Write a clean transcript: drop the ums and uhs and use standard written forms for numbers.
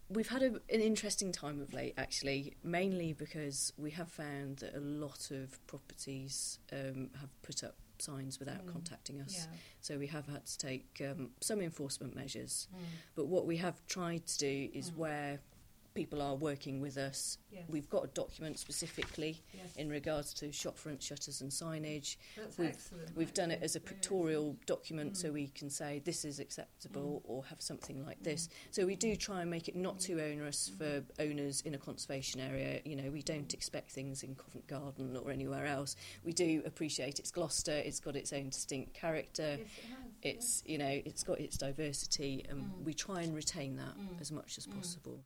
We've had an interesting time of late, actually, mainly because we have found that a lot of properties have put up signs without contacting us. Yeah. So we have had to take some enforcement measures. But what we have tried to do is where people are working with us, Yes. we've got a document specifically Yes. in regards to shopfront shutters and signage. That's We've- excellent. We've done it as a Really pictorial document so we can say this is acceptable or have something like this. So we do try and make it not too onerous for owners in a conservation area. You know, we don't expect things in Covent Garden or anywhere else. We do appreciate it's Gloucester, it's got its own distinct character. Yes, it has. It's, you know, it's got its diversity, and we try and retain that as much as possible.